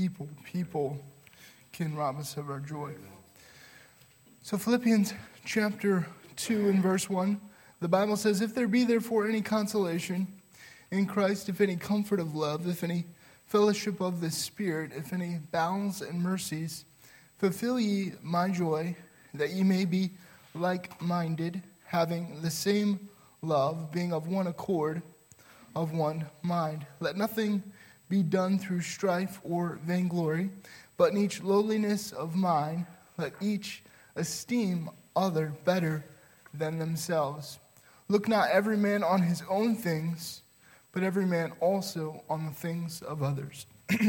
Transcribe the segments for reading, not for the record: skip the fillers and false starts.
People can rob us of our joy. So Philippians chapter 2 and verse 1, the Bible says, "If there be therefore any consolation in Christ, if any comfort of love, if any fellowship of the Spirit, if any bowels and mercies, fulfill ye my joy, that ye may be like-minded, having the same love, being of one accord, of one mind. Let nothing be done through strife or vainglory, but in each lowliness of mind, let each esteem other better than themselves. Look not every man on his own things, but every man also on the things of others.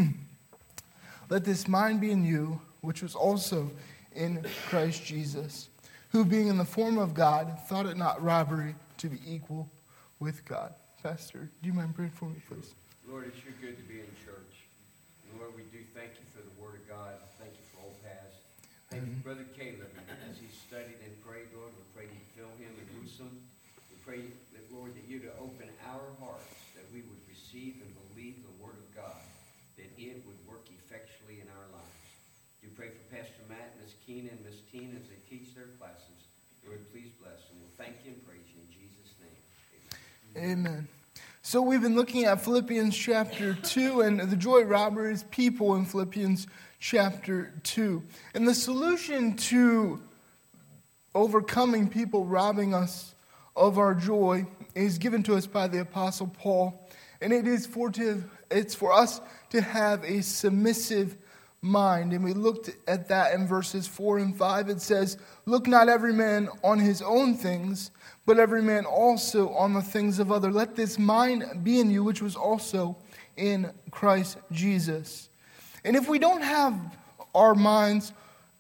Let this mind be in you, which was also in Christ Jesus, who being in the form of God, thought it not robbery to be equal with God." Pastor, do you mind praying for me, please? Lord, it's sure good to be in church. Lord, we do thank you for the Word of God. Thank you for old Paz. Thank you for Brother Caleb as he studied and prayed, Lord. We pray you fill him and use him. We pray that, Lord, that you to open our hearts, that we would receive and believe the Word of God, that it would work effectually in our lives. We pray for Pastor Matt and Miss Keena and Miss Tina as they teach their classes. Lord, please bless them. We'll thank you and praise you in Jesus' name. Amen. So we've been looking at Philippians chapter 2, and the joy robber is people in Philippians chapter 2. And the solution to overcoming people robbing us of our joy is given to us by the Apostle Paul. And it's for us to have a submissive mind. And we looked at that in verses 4 and 5. It says, "Look not every man on his own things, but every man also on the things of other. Let this mind be in you, which was also in Christ Jesus." And if we do not have our minds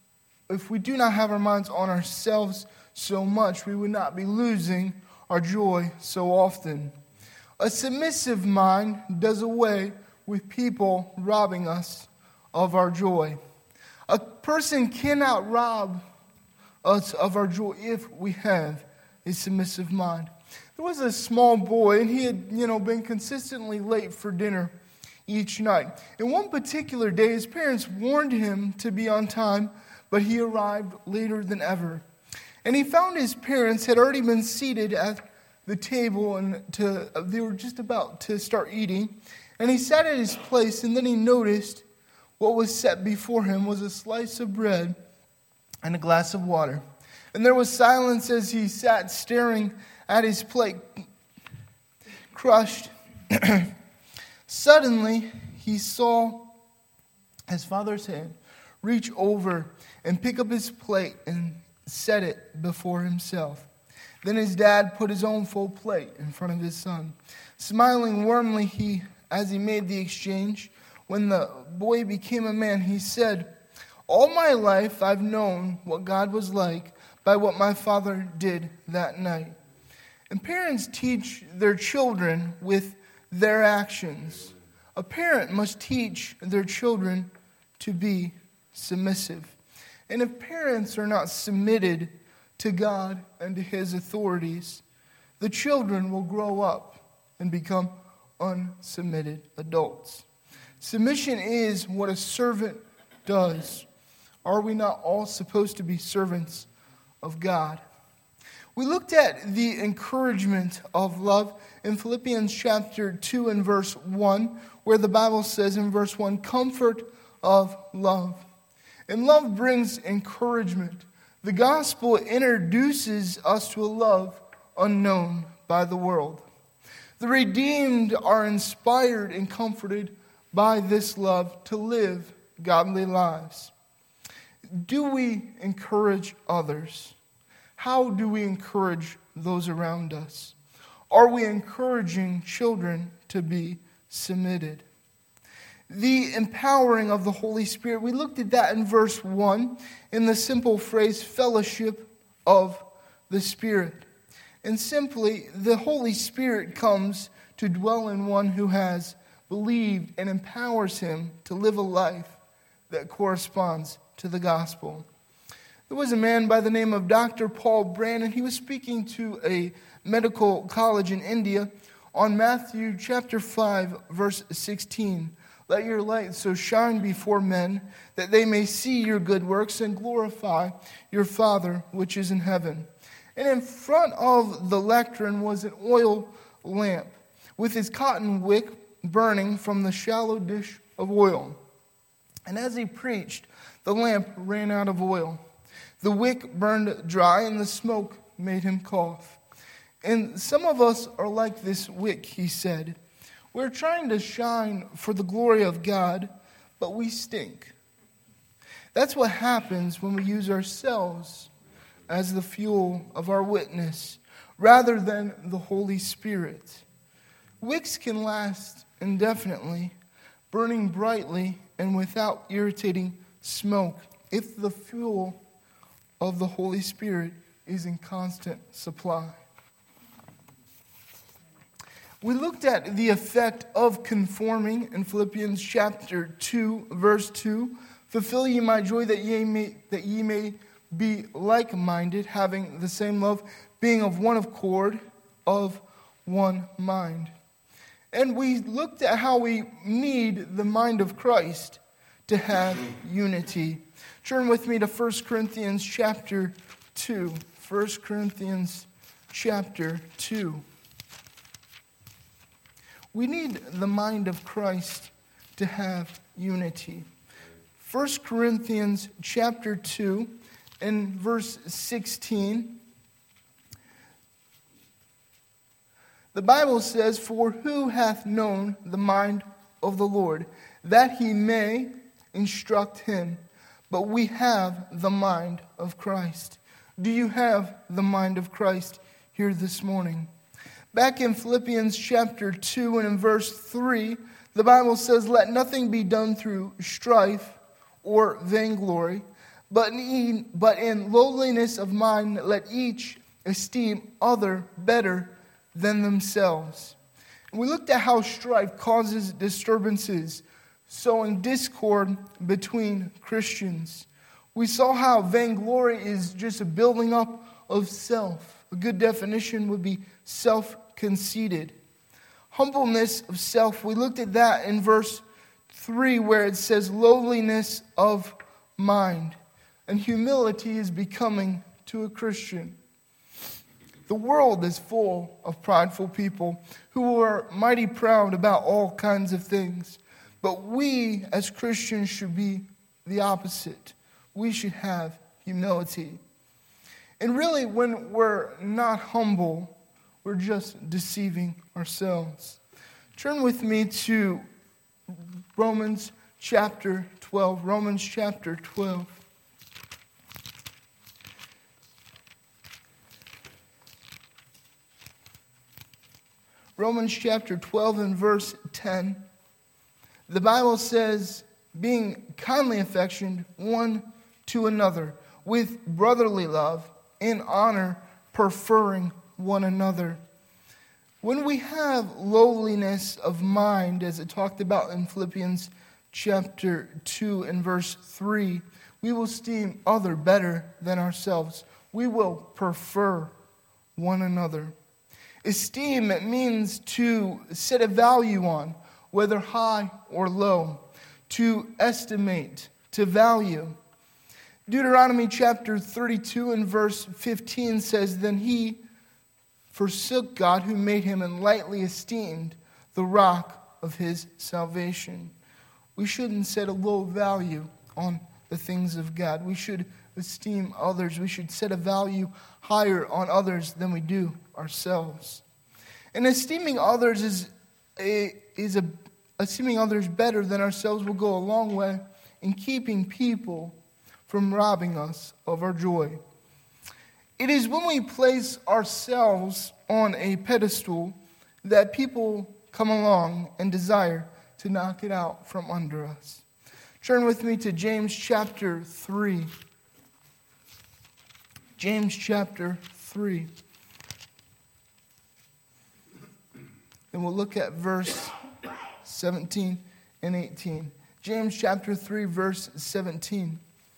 on ourselves so much, we would not be losing our joy so often. A submissive mind does away with people robbing us of our joy. A person cannot rob us of our joy if we have a submissive mind. There was a small boy, and he had, been consistently late for dinner each night. And one particular day, his parents warned him to be on time, but he arrived later than ever. And he found his parents had already been seated at the table, and they were just about to start eating. And he sat at his place, and then he noticed what was set before him was a slice of bread and a glass of water. And there was silence as he sat staring at his plate, crushed. Suddenly, he saw his father's hand reach over and pick up his plate and set it before himself. Then his dad put his own full plate in front of his son. Smiling warmly as he made the exchange, when the boy became a man, he said, "All my life I've known what God was like by what my father did that night." And parents teach their children with their actions. A parent must teach their children to be submissive. And if parents are not submitted to God and to His authorities, the children will grow up and become unsubmitted adults. Submission is what a servant does. Are we not all supposed to be servants of God? We looked at the encouragement of love in Philippians chapter 2 and verse 1, where the Bible says in verse 1, "Comfort of love." And love brings encouragement. The gospel introduces us to a love unknown by the world. The redeemed are inspired and comforted by this love to live godly lives. Do we encourage others? How do we encourage those around us? Are we encouraging children to be submitted? The empowering of the Holy Spirit, we looked at that in verse 1 in the simple phrase, fellowship of the Spirit. And simply, the Holy Spirit comes to dwell in one who has believed and empowers him to live a life that corresponds to the gospel. There was a man by the name of Dr. Paul Brandon. He was speaking to a medical college in India on Matthew chapter 5, verse 16. Let your light so shine before men that they may see your good works and glorify your Father which is in heaven. And in front of the lectern was an oil lamp with his cotton wick burning from the shallow dish of oil. And as he preached, the lamp ran out of oil. The wick burned dry, and the smoke made him cough. And some of us are like this wick, he said. We're trying to shine for the glory of God, but we stink. That's what happens when we use ourselves as the fuel of our witness, rather than the Holy Spirit. Wicks can last indefinitely, burning brightly and without irritating smoke, if the fuel of the Holy Spirit is in constant supply. We looked at the effect of conforming in Philippians chapter 2, verse 2. Fulfill ye my joy that ye may be like-minded, having the same love, being of one accord, of one mind. And we looked at how we need the mind of Christ to have unity. Turn with me to 1 Corinthians chapter 2. 1 Corinthians chapter 2. We need the mind of Christ to have unity. 1 Corinthians chapter 2 and verse 16. The Bible says, "For who hath known the mind of the Lord, that he may instruct him? But we have the mind of Christ." Do you have the mind of Christ here this morning? Back in Philippians chapter 2 and in verse 3, the Bible says, "Let nothing be done through strife or vainglory, but in lowliness of mind let each esteem other better than themselves." And we looked at how strife causes disturbances, sowing discord between Christians. We saw how vainglory is just a building up of self. A good definition would be self-conceited. Humbleness of self, we looked at that in verse 3 where it says lowliness of mind. And humility is becoming to a Christian. The world is full of prideful people who are mighty proud about all kinds of things. But we as Christians should be the opposite. We should have humility. And really, when we're not humble, we're just deceiving ourselves. Turn with me to Romans chapter 12. Romans chapter 12. Romans chapter 12 and verse 10. The Bible says, "Being kindly affectioned one to another, with brotherly love, in honor, preferring one another." When we have lowliness of mind, as it talked about in Philippians chapter 2 and verse 3, we will esteem other better than ourselves. We will prefer one another. Esteem, it means to set a value on, whether high or low, to estimate, to value. Deuteronomy chapter 32 and verse 15 says, "Then he forsook God who made him and lightly esteemed the rock of his salvation." We shouldn't set a low value on the things of God. We should esteem others. We should set a value higher on others than we do ourselves. And esteeming others esteeming others better than ourselves will go a long way in keeping people from robbing us of our joy. It is when we place ourselves on a pedestal that people come along and desire to knock it out from under us. Turn with me to James chapter 3. James chapter 3. And we'll look at verse 17 and 18. James chapter 3, verse 17.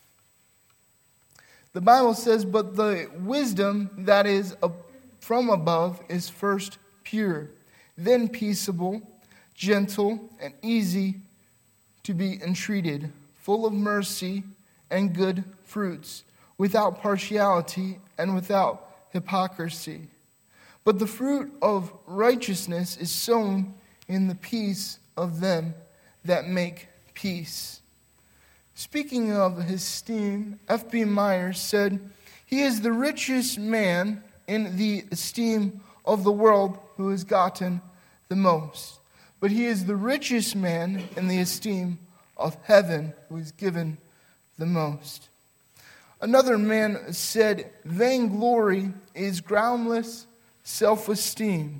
The Bible says, "But the wisdom that is from above is first pure, then peaceable, gentle, and easy to be entreated, full of mercy and good fruits, without partiality and without hypocrisy. But the fruit of righteousness is sown in the peace of them that make peace. Speaking of esteem, F.B. Myers said, "He is the richest man in the esteem of the world who has gotten the most. But he is the richest man in the esteem of heaven who is given the most." Another man said, "Vainglory is groundless self-esteem,"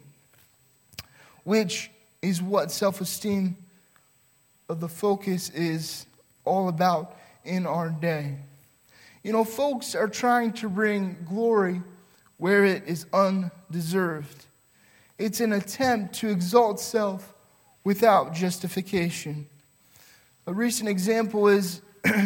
which is what self-esteem of the focus is all about in our day. You know, folks are trying to bring glory where it is undeserved. It's an attempt to exalt self without justification. A recent example is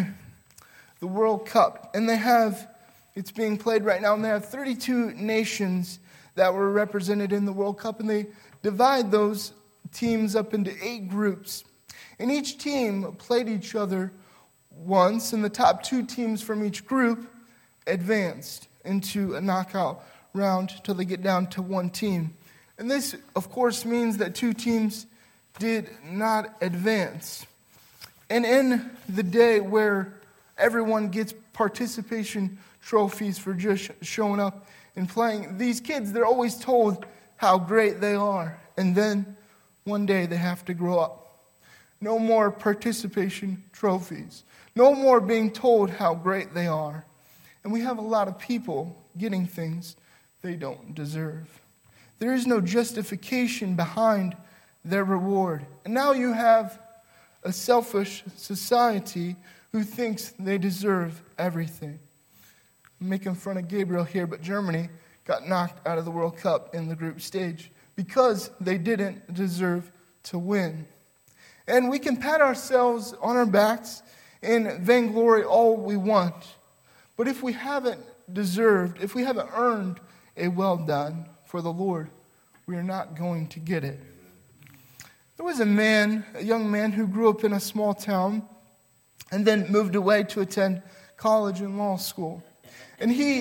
the World Cup. And it's being played right now, and they have 32 nations that were represented in the World Cup, and they divide those teams up into 8 groups. And each team played each other once, and the top 2 teams from each group advanced into a knockout round till they get down to 1 team. And this, of course, means that 2 teams did not advance. And in the day where everyone gets participation trophies for just showing up and playing, these kids, they're always told how great they are. And then one day they have to grow up. No more participation trophies. No more being told how great they are. And we have a lot of people getting things they don't deserve. There is no justification behind their reward. And now you have a selfish society who thinks they deserve everything. I'm making fun of Gabriel here, but Germany got knocked out of the World Cup in the group stage because they didn't deserve to win. And we can pat ourselves on our backs and vainglory all we want. But if we haven't deserved, if we haven't earned a well done for the Lord, we are not going to get it. There was a young man who grew up in a small town and then moved away to attend college and law school. And he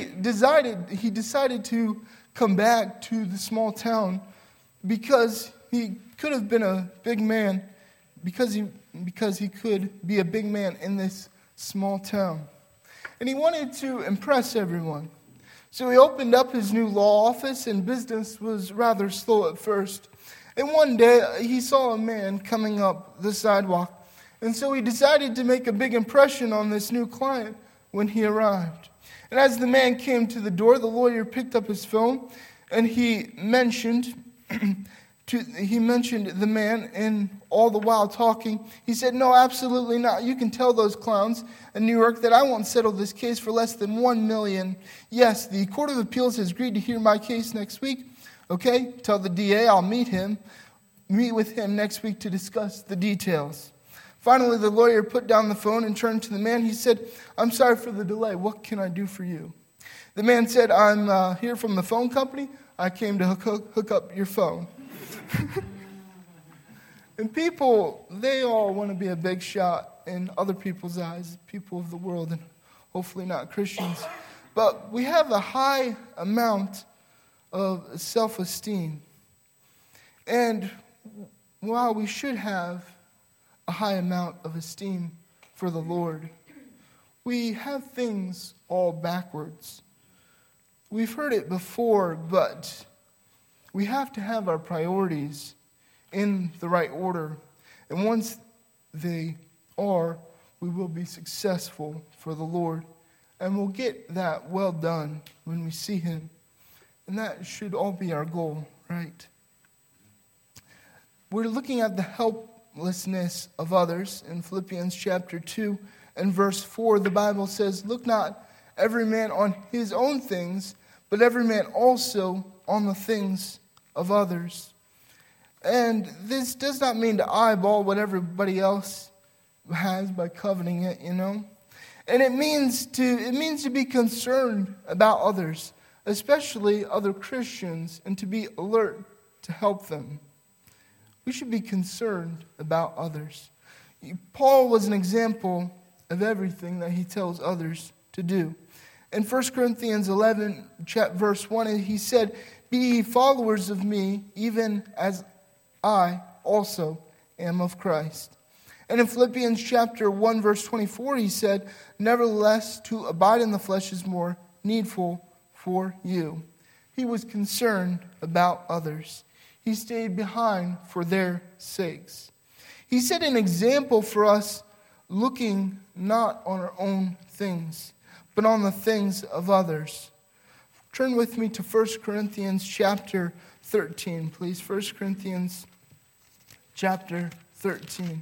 decided to come back to the small town because he could have been a big man, because he could be a big man in this small town. And he wanted to impress everyone. So he opened up his new law office, and business was rather slow at first. And one day he saw a man coming up the sidewalk. And so he decided to make a big impression on this new client when he arrived. And as the man came to the door, the lawyer picked up his phone and he mentioned the man, and all the while talking, he said, "No, absolutely not. You can tell those clowns in New York that I won't settle this case for less than $1 million. Yes, the Court of Appeals has agreed to hear my case next week. Okay, tell the DA I'll meet with him next week to discuss the details." Finally, the lawyer put down the phone and turned to the man. He said, "I'm sorry for the delay. What can I do for you?" The man said, "I'm here from the phone company. I came to hook up your phone." And people, they all want to be a big shot in other people's eyes, people of the world, and hopefully not Christians. But we have a high amount of self-esteem. And while we should have a high amount of esteem for the Lord, we have things all backwards. We've heard it before, but we have to have our priorities in the right order. And once they are, we will be successful for the Lord. And we'll get that well done when we see Him. And that should all be our goal, right? We're looking at the helplessness of others in Philippians chapter 2 and verse 4. The Bible says, "Look not every man on his own things, but every man also on the things of others." And this does not mean to eyeball what everybody else has by coveting it, you know. And it means to be concerned about others, especially other Christians, and to be alert to help them. We should be concerned about others. Paul was an example of everything that he tells others to do. In 1 Corinthians 11, verse 1, he said, "Be ye followers of me, even as I also am of Christ." And in Philippians chapter 1, verse 24, he said, "Nevertheless, to abide in the flesh is more needful for you." He was concerned about others. He stayed behind for their sakes. He set an example for us, looking not on our own things, but on the things of others. Turn with me to 1 Corinthians chapter 13, please. 1 Corinthians chapter 13.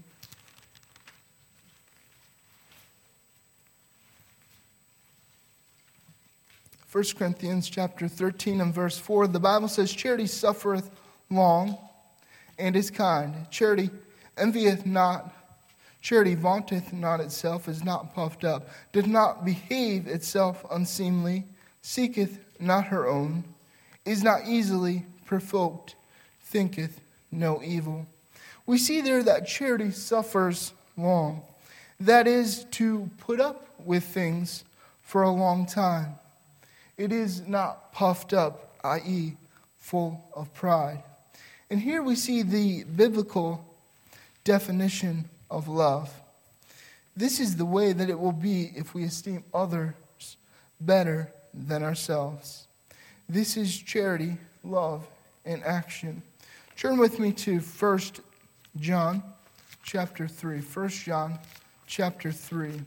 First Corinthians chapter 13 and verse 4, the Bible says, "Charity suffereth long and is kind. Charity envieth not. Charity vaunteth not itself, is not puffed up, doth not behave itself unseemly, seeketh not her own, is not easily provoked, thinketh no evil." We see there that charity suffers long. That is, to put up with things for a long time. It is not puffed up, i.e., full of pride. And here we see the biblical definition of love. This is the way that it will be if we esteem others better than ourselves. This is charity, love, in action. Turn with me to 1 John chapter 3. 1 John chapter 3.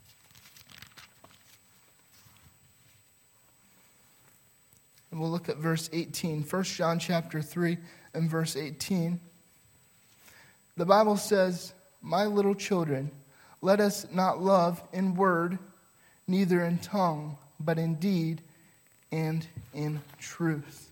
And we'll look at verse 18. 1 John chapter 3 and verse 18. The Bible says, "My little children, let us not love in word, neither in tongue, but in deed and in truth."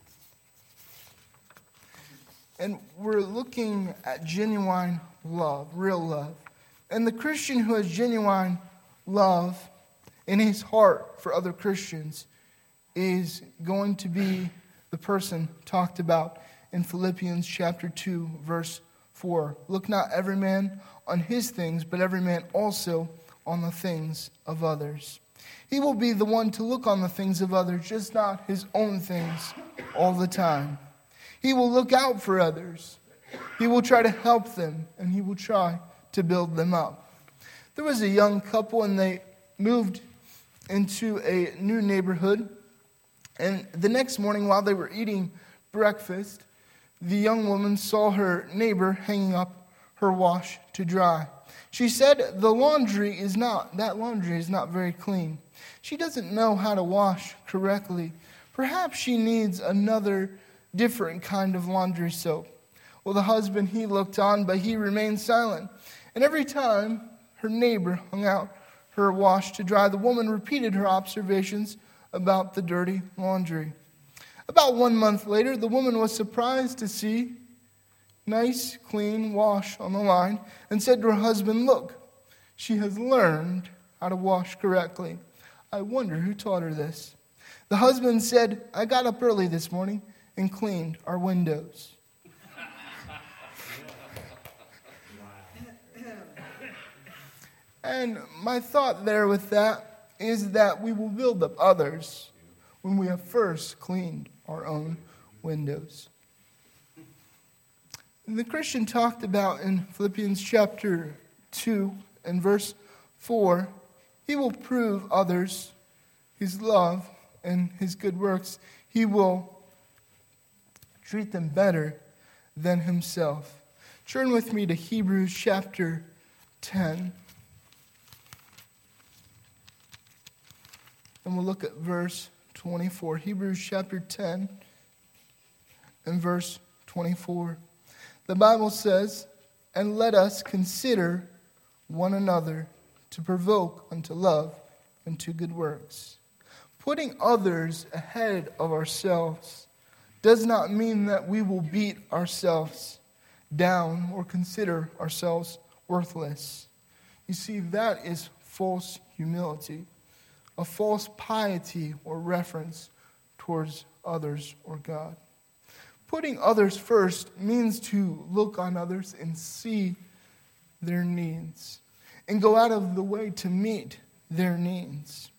And we're looking at genuine love, real love. And the Christian who has genuine love in his heart for other Christians is going to be the person talked about in Philippians chapter 2, verse 4. "Look not every man on his things, but every man also on the things of others." He will be the one to look on the things of others, just not his own things all the time. He will look out for others. He will try to help them, and he will try to build them up. There was a young couple, and they moved into a new neighborhood. And the next morning, while they were eating breakfast, the young woman saw her neighbor hanging up her wash to dry. She said, that laundry is not very clean. She doesn't know how to wash correctly. Perhaps she needs another different kind of laundry soap. Well, the husband, he looked on, but he remained silent. And every time her neighbor hung out her wash to dry, the woman repeated her observations about the dirty laundry. About 1 month later, the woman was surprised to see nice, clean wash on the line and said to her husband, "Look, she has learned how to wash correctly. I wonder who taught her this." The husband said, "I got up early this morning and cleaned our windows." And my thought there with that is that we will build up others when we have first cleaned our own windows. The Christian talked about in Philippians chapter 2 and verse 4, he will prove others his love and his good works. He will treat them better than himself. Turn with me to Hebrews chapter 10. And we'll look at verse 24. Hebrews chapter 10 and verse 24. The Bible says, "And let us consider one another to provoke unto love and to good works." Putting others ahead of ourselves does not mean that we will beat ourselves down or consider ourselves worthless. You see, that is false humility, a false piety or reference towards others or God. Putting others first means to look on others and see their needs and go out of the way to meet their needs.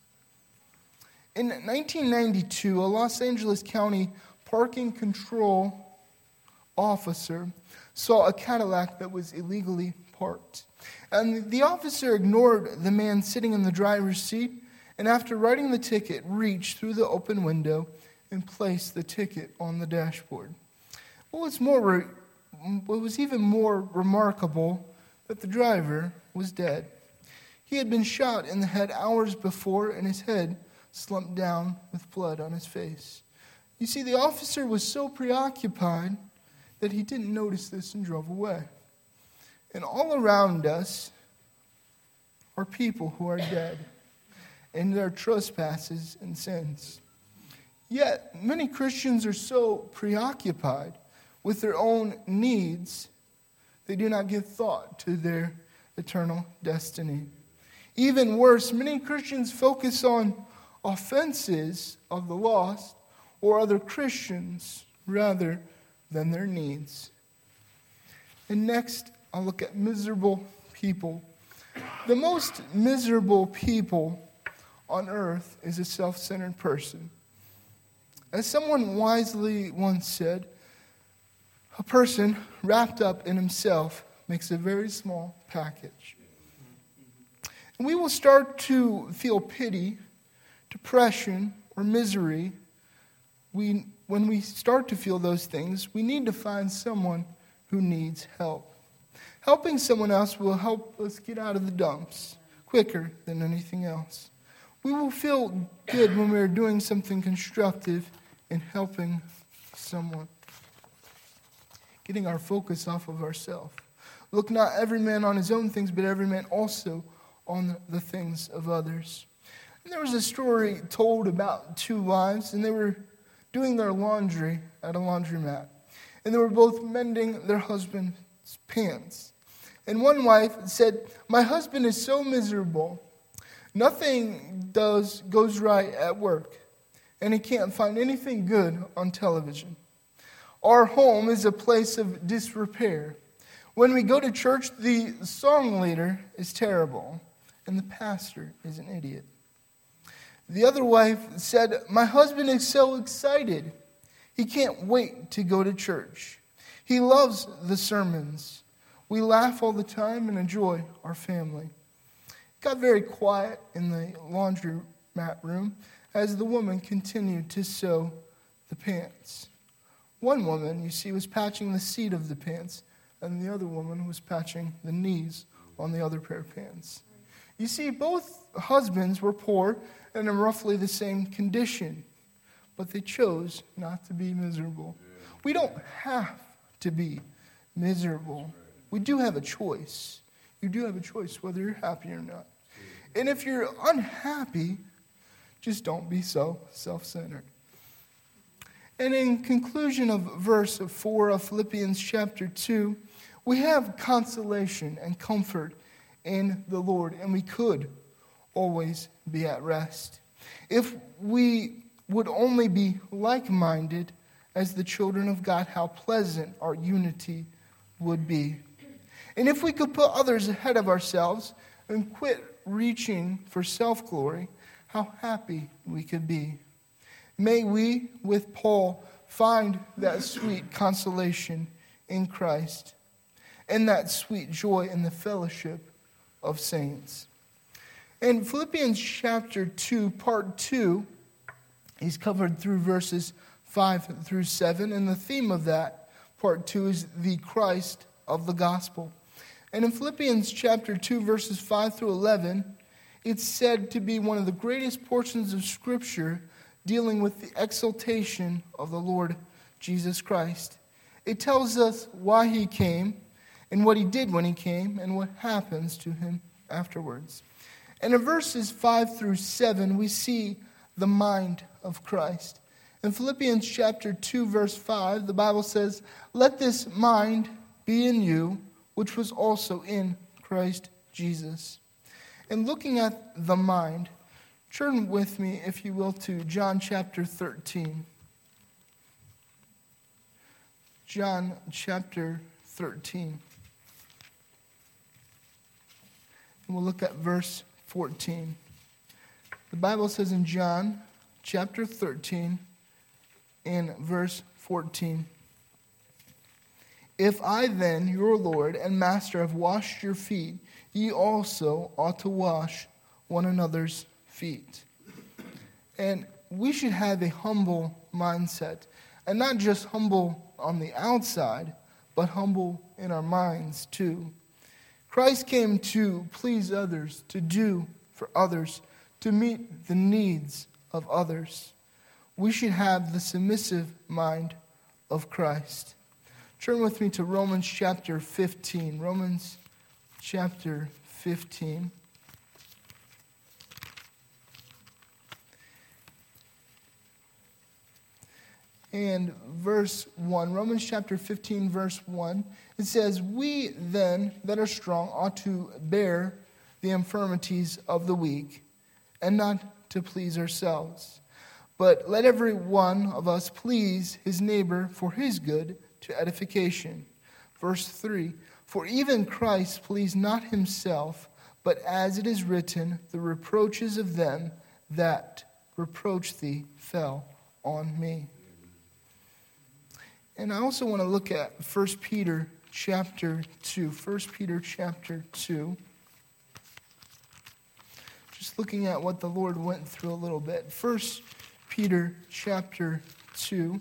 In 1992, a Los Angeles County parking control officer saw a Cadillac that was illegally parked. And the officer ignored the man sitting in the driver's seat, and after writing the ticket, reached through the open window and placed the ticket on the dashboard. What was even more remarkable, that the driver was dead. He had been shot in the head hours before, and his head slumped down with blood on his face. You see, the officer was so preoccupied that he didn't notice this and drove away. And all around us are people who are dead in their trespasses and sins. Yet, many Christians are so preoccupied with their own needs, they do not give thought to their eternal destiny. Even worse, many Christians focus on offenses of the lost or other Christians rather than their needs. And next, I'll look at miserable people. The most miserable people on earth is a self-centered person. As someone wisely once said, a person wrapped up in himself makes a very small package. And we will start to feel pity, depression, or misery. When we start to feel those things, we need to find someone who needs help. Helping someone else will help us get out of the dumps quicker than anything else. We will feel good when we are doing something constructive and helping someone. Getting our focus off of ourselves. Look not every man on his own things, but every man also on the things of others. And there was a story told about two wives, and they were doing their laundry at a laundromat. And they were both mending their husband's pants. And one wife said, "My husband is so miserable. Nothing goes right at work, and he can't find anything good on television. Our home is a place of disrepair. When we go to church, the song leader is terrible, and the pastor is an idiot." The other wife said, "My husband is so excited. He can't wait to go to church. He loves the sermons. We laugh all the time and enjoy our family." It got very quiet in the laundromat room as the woman continued to sew the pants. One woman, you see, was patching the seat of the pants, and the other woman was patching the knees on the other pair of pants. You see, both husbands were poor and in roughly the same condition, but they chose not to be miserable. We don't have to be miserable. We do have a choice. You do have a choice whether you're happy or not. And if you're unhappy, just don't be so self-centered. And in conclusion of verse 4 of Philippians chapter 2, we have consolation and comfort in the Lord, and we could always be at rest. If we would only be like-minded as the children of God, how pleasant our unity would be. And if we could put others ahead of ourselves and quit reaching for self-glory, how happy we could be. May we, with Paul, find that sweet consolation in Christ and that sweet joy in the fellowship of saints. In Philippians chapter 2, part 2, is covered through verses 5 through 7, and the theme of that part 2 is the Christ of the gospel. And in Philippians chapter 2, verses 5 through 11, it's said to be one of the greatest portions of Scripture dealing with the exaltation of the Lord Jesus Christ. It tells us why he came and what he did when he came and what happens to him afterwards. And in verses 5 through 7, we see the mind of Christ. In Philippians chapter 2, verse 5, the Bible says, "Let this mind be in you, which was also in Christ Jesus." And looking at the mind, turn with me, if you will, to John chapter 13. John chapter 13. And we'll look at verse 14. The Bible says in John chapter 13 and verse 14, "If I then, your Lord and Master, have washed your feet, ye also ought to wash one another's feet." And we should have a humble mindset. And not just humble on the outside, but humble in our minds too. Christ came to please others, to do for others, to meet the needs of others. We should have the submissive mind of Christ. Turn with me to Romans chapter 15. Romans chapter 15. And verse 1, Romans chapter 15, verse 1, it says, "We then that are strong ought to bear the infirmities of the weak, and not to please ourselves. But let every one of us please his neighbor for his good, to edification." Verse 3, "For even Christ pleased not himself, but as it is written, the reproaches of them that reproach thee fell on me." And I also want to look at 1 Peter chapter 2. 1 Peter chapter 2. Just looking at what the Lord went through a little bit. 1 Peter chapter 2.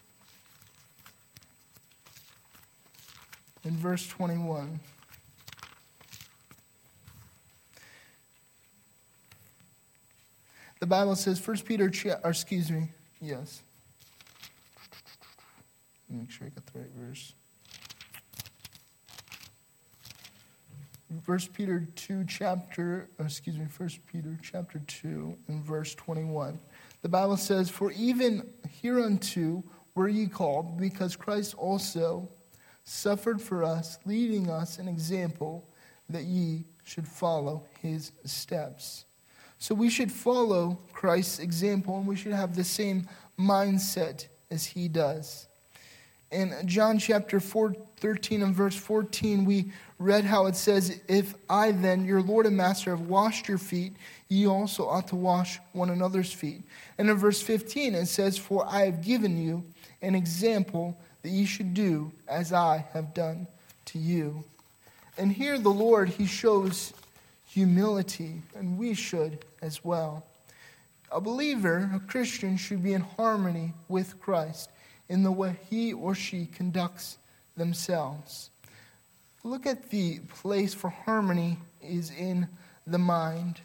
In verse 21. The Bible says, 1 Peter, yes. Make sure I got the right verse. 1 Peter chapter 2 and verse 21. The Bible says, "For even hereunto were ye called, because Christ also suffered for us, leading us an example that ye should follow his steps." So we should follow Christ's example, and we should have the same mindset as he does. In John chapter 13 and verse 14, we read how it says, "If I then, your Lord and Master, have washed your feet, ye also ought to wash one another's feet." And in verse 15, it says, "For I have given you an example that ye should do as I have done to you." And here the Lord, he shows humility, and we should as well. A believer, a Christian, should be in harmony with Christ in the way he or she conducts themselves. Look at the place for harmony is in the mind.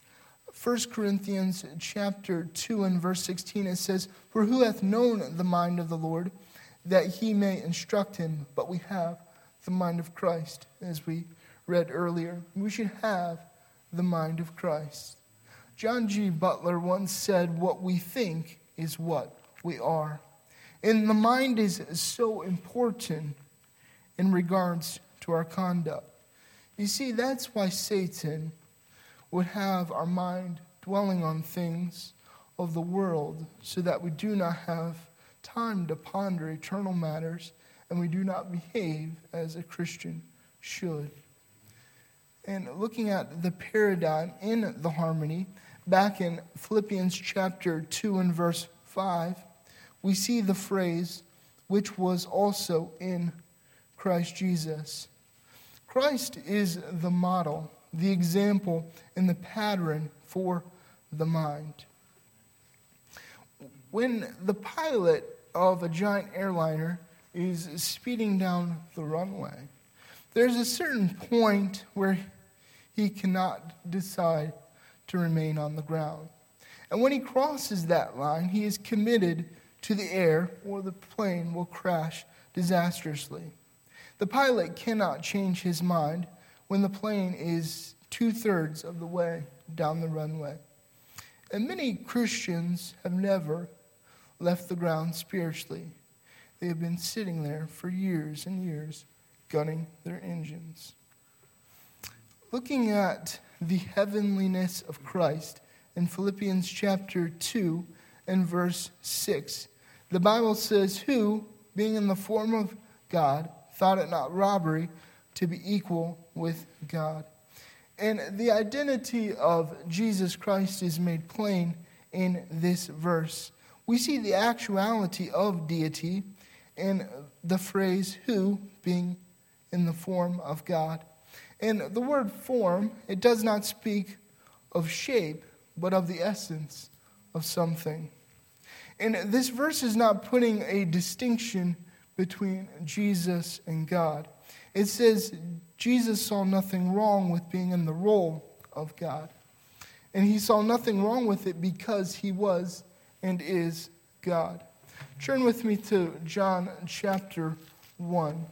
1 Corinthians chapter 2 and verse 16, it says, "For who hath known the mind of the Lord, that he may instruct him? But we have the mind of Christ," as we read earlier. We should have the mind of Christ. John G. Butler once said, "What we think is what we are." And the mind is so important in regards to our conduct. You see, that's why Satan would have our mind dwelling on things of the world, so that we do not have time to ponder eternal matters, and we do not behave as a Christian should. And looking at the paradigm in the harmony, back in Philippians chapter 2 and verse 5, we see the phrase, "which was also in Christ Jesus." Christ is the model, the example, and the pattern for the mind. When the pilot of a giant airliner is speeding down the runway, there's a certain point where he cannot decide to remain on the ground. And when he crosses that line, he is committed to the air, or the plane will crash disastrously. The pilot cannot change his mind when the plane is 2/3 of the way down the runway. And many Christians have never left the ground spiritually. They have been sitting there for years and years, gunning their engines. Looking at the heavenliness of Christ in Philippians chapter 2 and verse 6, the Bible says, "Who, being in the form of God, thought it not robbery to be equal with God." And the identity of Jesus Christ is made plain in this verse. We see the actuality of deity in the phrase who being in the form of God. And the word form, it does not speak of shape, but of the essence of something. And this verse is not putting a distinction between Jesus and God. It says Jesus saw nothing wrong with being in the role of God. And he saw nothing wrong with it because he was and is God. Turn with me to John chapter 1.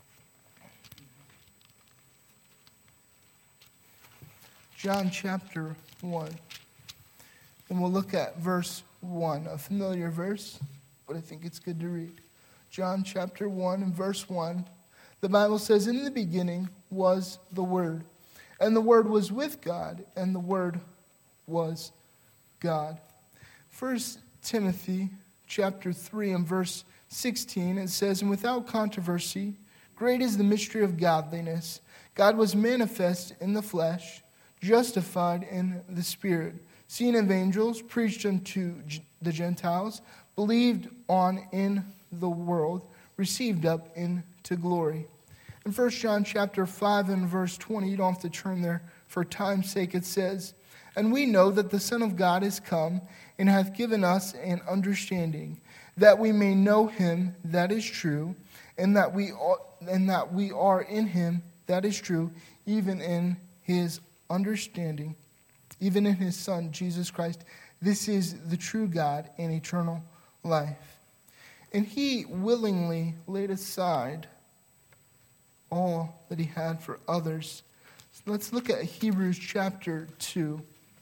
John chapter 1. And we'll look at verse 1, a familiar verse, but I think it's good to read. John chapter 1 and verse 1. The Bible says, "In the beginning was the Word, and the Word was with God, and the Word was God." 1 Timothy chapter 3 and verse 16, it says, "And without controversy, great is the mystery of godliness. God was manifest in the flesh, justified in the Spirit, seen of angels, preached unto the Gentiles, believed on in the world, received up into glory." In 1 John chapter 5 and verse 20, you don't have to turn there for time's sake, it says, "And we know that the Son of God is come, and hath given us an understanding, that we may know him that is true, and that we are in him that is true, even in his understanding, even in his Son, Jesus Christ. This is the true God and eternal life." And he willingly laid aside all that he had for others. So let's look at Hebrews chapter 2.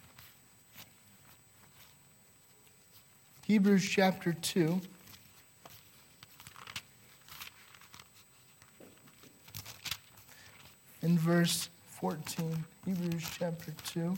Hebrews chapter 2. In verse 14. Hebrews chapter 2.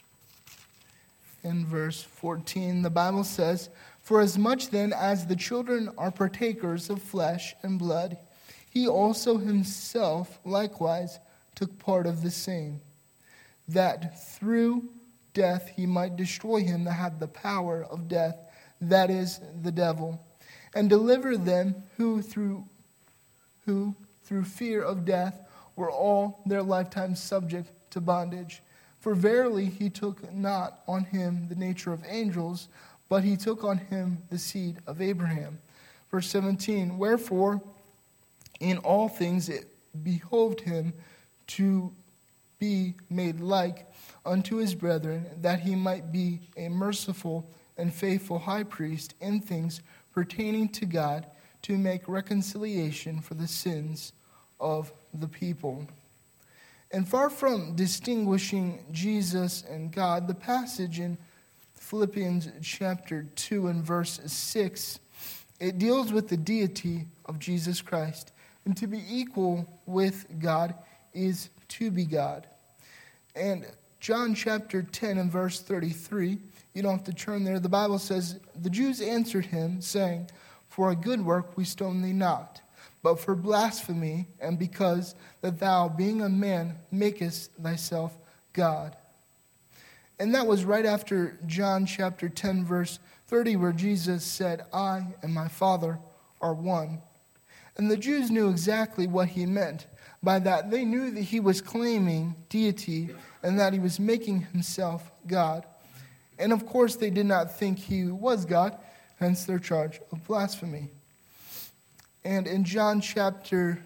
In verse 14, the Bible says, "For as much then as the children are partakers of flesh and blood, he also himself likewise took part of the same, that through death he might destroy him that had the power of death, that is, the devil, and deliver them who through fear of death were all their lifetime subject to bondage. For verily he took not on him the nature of angels, but he took on him the seed of Abraham." Verse 17, "Wherefore in all things it behoved him to be made like unto his brethren, that he might be a merciful and faithful high priest in things pertaining to God, to make reconciliation for the sins of the people." And far from distinguishing Jesus and God, the passage in Philippians chapter 2 and verse 6, it deals with the deity of Jesus Christ. And to be equal with God is to be God. And John chapter 10 and verse 33, you don't have to turn there, the Bible says, "The Jews answered him, saying, For a good work we stone thee not, but for blasphemy, and because that thou, being a man, makest thyself God." And that was right after John chapter 10, verse 30, where Jesus said, "I and my Father are one." And the Jews knew exactly what he meant by that. They knew that he was claiming deity and that he was making himself God. And of course, they did not think he was God, hence their charge of blasphemy. And in John chapter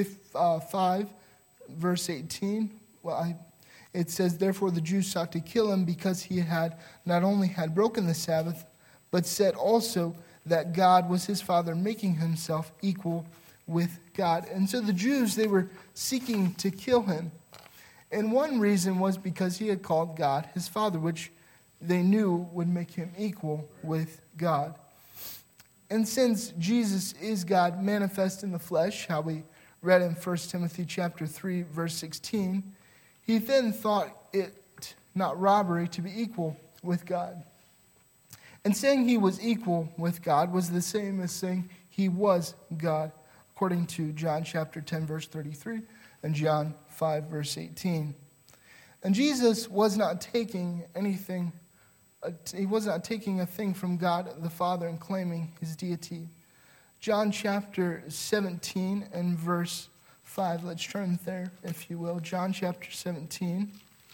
5, verse 18, it says, "Therefore the Jews sought to kill him, because he had not only had broken the Sabbath, but said also that God was his Father, making himself equal with God." And so the Jews, they were seeking to kill him. And one reason was because he had called God his Father, which they knew would make him equal with God. And since Jesus is God manifest in the flesh, how we read in 1 Timothy chapter 3, verse 16, he then thought it not robbery to be equal with God. And saying he was equal with God was the same as saying he was God, according to John chapter 10, verse 33, and John 5, verse 18. And Jesus was not taking anything, he was not taking a thing from God the Father and claiming his deity. John chapter 17 and verse 5. Let's turn there, if you will. John chapter 17.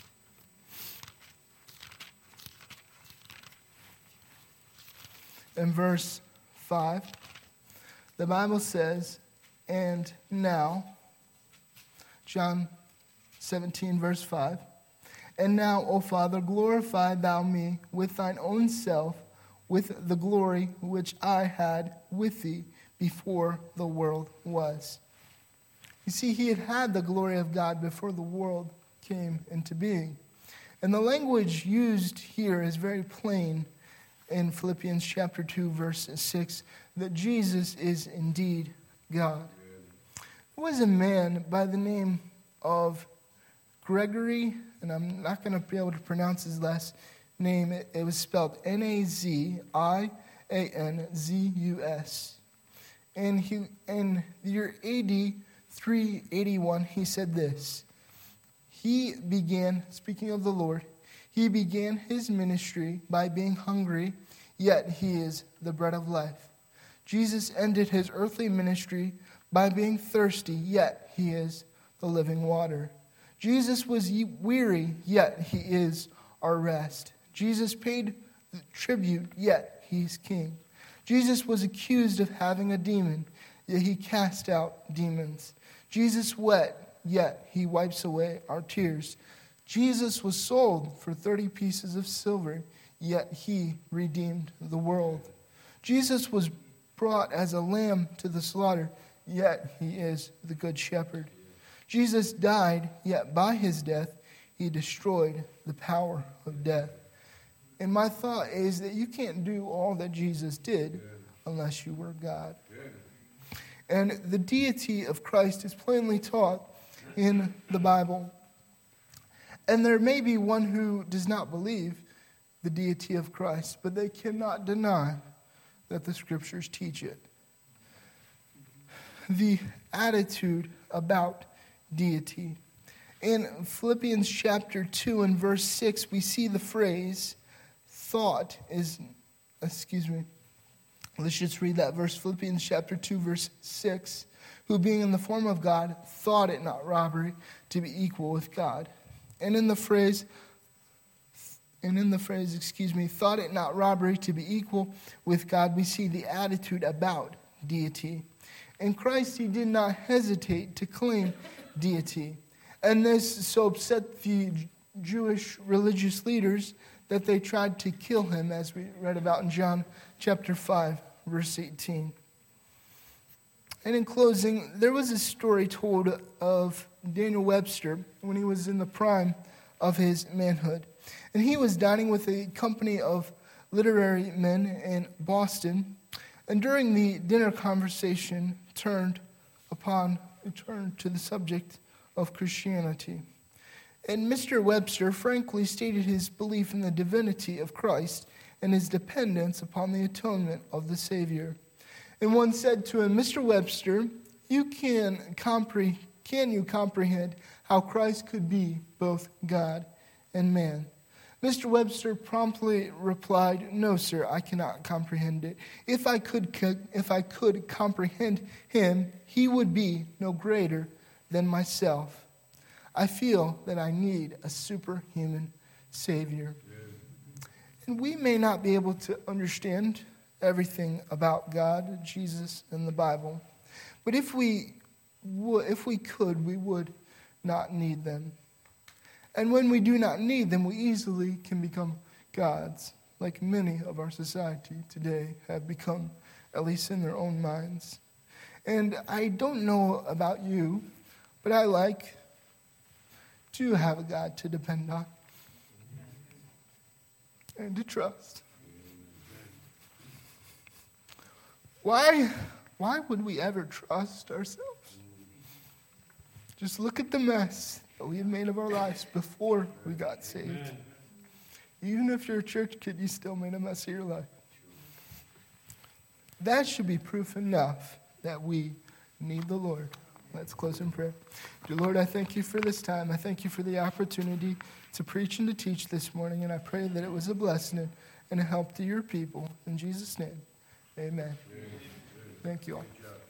And verse 5. The Bible says, and now, John 17, verse 5. And now, O Father, glorify thou me with thine own self, with the glory which I had with thee before the world was. You see, he had the glory of God before the world came into being. And the language used here is very plain in Philippians chapter 2, verse 6, that Jesus is indeed God. There was a man by the name of Gregory, and I'm not going to be able to pronounce his last name. It was spelled Nazianzus. And he, in the year AD 381, he said this. He began, speaking of the Lord, he began his ministry by being hungry, yet he is the bread of life. Jesus ended his earthly ministry by being thirsty, yet he is the living water. Jesus was weary, yet he is our rest. Jesus paid the tribute, yet he's king. Jesus was accused of having a demon, yet he cast out demons. Jesus wept, yet he wipes away our tears. Jesus was sold for 30 pieces of silver, yet he redeemed the world. Jesus was brought as a lamb to the slaughter, yet he is the good shepherd. Jesus died, yet by his death he destroyed the power of death. And my thought is that you can't do all that Jesus did unless you were God. And the deity of Christ is plainly taught in the Bible. And there may be one who does not believe the deity of Christ, but they cannot deny that the scriptures teach it. The attitude about deity. In Philippians chapter 2 and verse 6, we see the phrase, let's just read that verse, Philippians chapter 2, verse 6, who being in the form of God, thought it not robbery to be equal with God. And in the phrase, thought it not robbery to be equal with God, we see the attitude about deity. In Christ, he did not hesitate to claim deity. And this so upset the Jewish religious leaders that they tried to kill him, as we read about in John chapter 5, verse 18. And in closing, there was a story told of Daniel Webster when he was in the prime of his manhood. And he was dining with a company of literary men in Boston. And during the dinner conversation turned to the subject of Christianity. And Mr. Webster frankly stated his belief in the divinity of Christ and his dependence upon the atonement of the Savior. And one said to him, Mr. Webster, can you comprehend how Christ could be both God and man? Mr. Webster promptly replied, no, sir, I cannot comprehend it. If I could comprehend him, he would be no greater than myself. I feel that I need a superhuman Savior. And we may not be able to understand everything about God, Jesus, and the Bible. But if we could, we would not need them. And when we do not need them, we easily can become gods, like many of our society today have become, at least in their own minds. And I don't know about you, but I like to have a God to depend on and to trust. Why would we ever trust ourselves? Just look at the mess that we have made of our lives before we got saved. Amen. Even if you're a church kid, you still made a mess of your life. That should be proof enough that we need the Lord. Let's close in prayer. Dear Lord, I thank you for this time. I thank you for the opportunity to preach and to teach this morning, and I pray that it was a blessing and a help to your people. In Jesus' name, amen. Thank you all.